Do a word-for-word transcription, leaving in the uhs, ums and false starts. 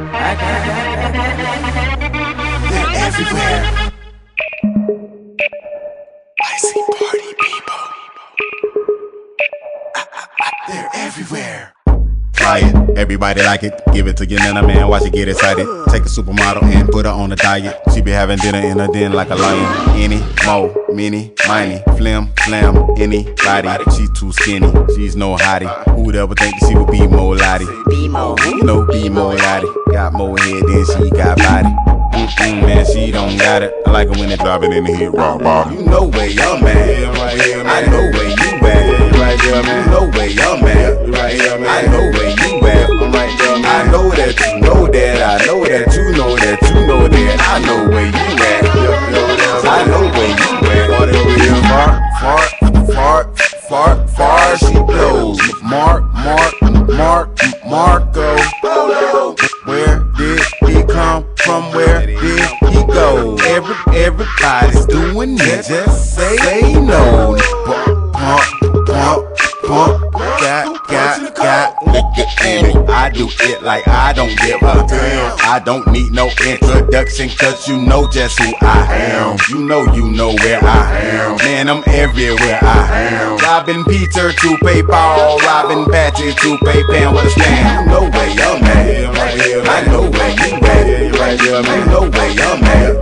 I got, they're everywhere. I see party people. They're everywhere. Try it, everybody like it. Give it to your nana man, watch it get excited. Take a supermodel and put her on a diet. She be having dinner in her den like a lion. Any, mo, mini, miny, flim, flam, anybody. She too skinny, she's no hottie. Who'd ever think that she would be more lottie? Be more. No, be more lottie. Got more head than she got body. Mm-mm, man, she don't got it. I like it when they drop it in the hit rock bottom. You know where I'm at. I know where you at. Right there, man. You know where I'm at. Right here, man. I know where you at. I'm right there, man. I know that you know that. I know that you know that you know that. I know where you at. I know where you at. Fart, fart, fart, fart, fart. She blows. Mark, Mark, Mark, Marco. Where did he come from? Where did he go? Every, everybody's doing it. Just say, say no. Pump, pump, pump. Got, got, got. Liquor in it. I do it like I don't give a damn. I don't need no introduction, cause you know just who I am. You know, you know where I am. Man, I'm everywhere I am. Robbing Peter to PayPal, robbing Patches to PayPal with a stand. You know where I'm at. I know where you at. You know where I'm at.